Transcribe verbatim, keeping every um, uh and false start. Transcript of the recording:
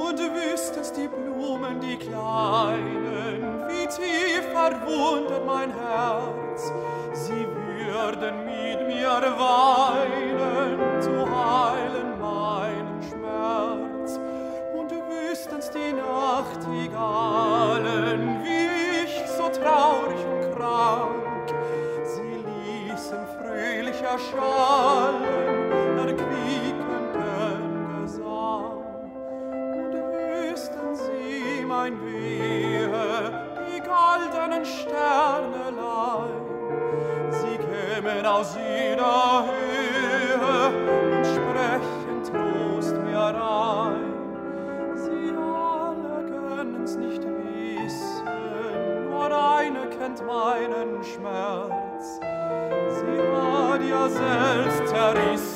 Und wüsstest die Blumen, die kleinen, wie tief verwundert mein Herz, sie würden mit mir weinen, zu heilen meinen Schmerz. Und wüssten's die Nachtigallen, wie ich so traurig und krank, sie ließen fröhlich erschallen, erquickenden Gesang. Und wüssten sie mein Wehe, die goldenen Sternelein, sie kämen aus jeder Höhe und sprechen Trost mir ein. Sie alle können's nicht wissen, nur eine kennt meinen Schmerz. Sie hat ja selbst zerrissen